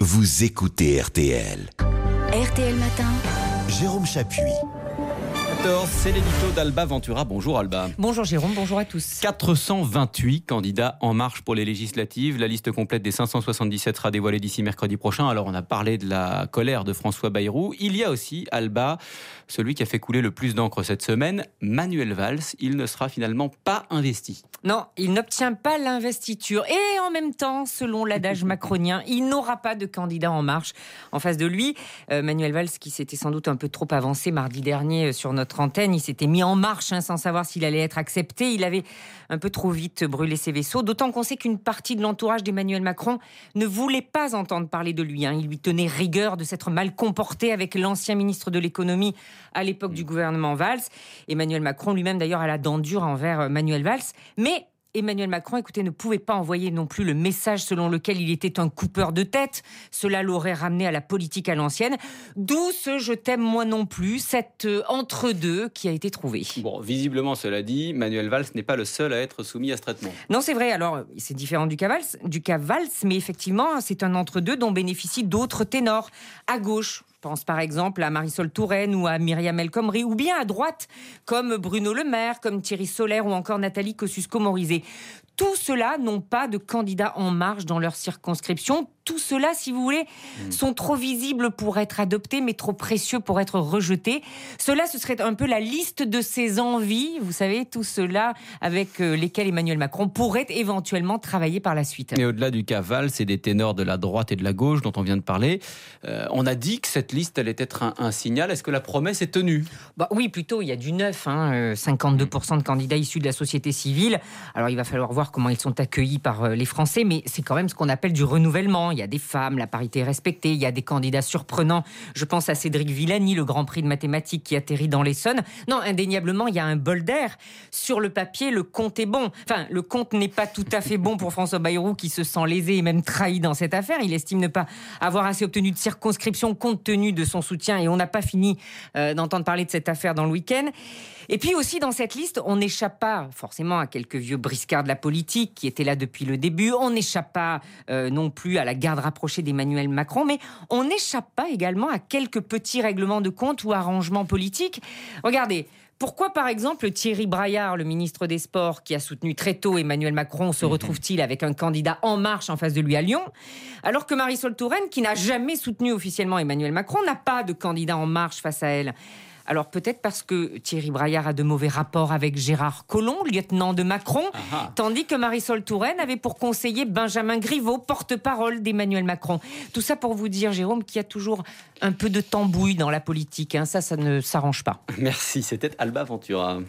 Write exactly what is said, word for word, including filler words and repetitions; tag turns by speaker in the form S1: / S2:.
S1: vous écoutez R T L.
S2: R T L Matin.
S1: Jérôme Chapuis.
S3: quatorze, c'est l'édito d'Alba Ventura. Bonjour Alba.
S4: Bonjour Jérôme, bonjour à tous.
S3: quatre cent vingt-huit candidats en marche pour les législatives. La liste complète des cinq cent soixante-dix-sept sera dévoilée d'ici mercredi prochain. Alors on a parlé de la colère de François Bayrou. Il y a aussi, Alba, celui qui a fait couler le plus d'encre cette semaine, Manuel Valls. Il ne sera finalement pas investi.
S4: Non, il n'obtient pas l'investiture. Et en même temps, selon l'adage macronien, il n'aura pas de candidat en marche. En face de lui, euh, Manuel Valls, qui s'était sans doute un peu trop avancé mardi dernier sur notre antenne, il s'était mis en marche hein, sans savoir s'il allait être accepté. Il avait un peu trop vite brûlé ses vaisseaux, d'autant qu'on sait qu'une partie de l'entourage d'Emmanuel Macron ne voulait pas entendre parler de lui. Hein. Il lui tenait rigueur de s'être mal comporté avec l'ancien ministre de l'économie à l'époque du gouvernement Valls. Emmanuel Macron lui-même d'ailleurs a la dent dure envers Manuel Valls. Mais Emmanuel Macron, écoutez, ne pouvait pas envoyer non plus le message selon lequel il était un coupeur de tête. Cela l'aurait ramené à la politique à l'ancienne. D'où ce « je t'aime moi non plus », cet euh, entre-deux qui a été trouvé.
S3: Bon, visiblement, cela dit, Manuel Valls n'est pas le seul à être soumis à ce traitement.
S4: Non, c'est vrai. Alors, c'est différent du cas Valls, du cas Valls, mais effectivement, c'est un entre-deux dont bénéficient d'autres ténors. À gauche, je pense par exemple à Marisol Touraine ou à Myriam El Khomri, ou bien à droite, comme Bruno Le Maire, comme Thierry Solère ou encore Nathalie Kosciusko-Morizet. Tous ceux-là n'ont pas de candidat en marche dans leur circonscription. Tous ceux-là, si vous voulez, mmh. sont trop visibles pour être adoptés, mais trop précieux pour être rejetés. Cela, ce serait un peu la liste de ses envies, vous savez, tous ceux-là avec lesquels Emmanuel Macron pourrait éventuellement travailler par la suite.
S3: Et au-delà du cas Valls et des ténors de la droite et de la gauche dont on vient de parler, euh, on a dit que cette liste allait être un, un signal. Est-ce que la promesse est tenue ?
S4: Bah oui, plutôt, il y a du neuf, hein, cinquante-deux pour cent de candidats issus de la société civile. Alors, il va falloir voir comment ils sont accueillis par les Français, mais c'est quand même ce qu'on appelle du renouvellement. Il y a des femmes, la parité est respectée, il y a des candidats surprenants. Je pense à Cédric Villani, le grand prix de mathématiques qui atterrit dans l'Essonne. Non, indéniablement, il y a un bol d'air. Sur le papier, le compte est bon. Enfin, le compte n'est pas tout à fait bon pour François Bayrou qui se sent lésé et même trahi dans cette affaire. Il estime ne pas avoir assez obtenu de circonscription compte tenu de son soutien et on n'a pas fini euh, d'entendre parler de cette affaire dans le week-end. Et puis aussi dans cette liste, on n'échappe pas forcément à quelques vieux briscards de la politique qui étaient là depuis le début. On n'échappe pas euh, non plus à la garde rapprochée d'Emmanuel Macron, mais on n'échappe pas également à quelques petits règlements de compte ou arrangements politiques. Regardez. Pourquoi, par exemple, Thierry Braillard, le ministre des Sports, qui a soutenu très tôt Emmanuel Macron, se retrouve-t-il avec un candidat en marche en face de lui à Lyon, alors que Marisol Touraine, qui n'a jamais soutenu officiellement Emmanuel Macron, n'a pas de candidat en marche face à elle ? Alors peut-être parce que Thierry Braillard a de mauvais rapports avec Gérard Collomb, lieutenant de Macron, Aha. tandis que Marisol Touraine avait pour conseiller Benjamin Griveaux, porte-parole d'Emmanuel Macron. Tout ça pour vous dire, Jérôme, qu'il y a toujours un peu de tambouille dans la politique. Hein. Ça, ça ne s'arrange pas.
S3: Merci, c'était Alba Ventura.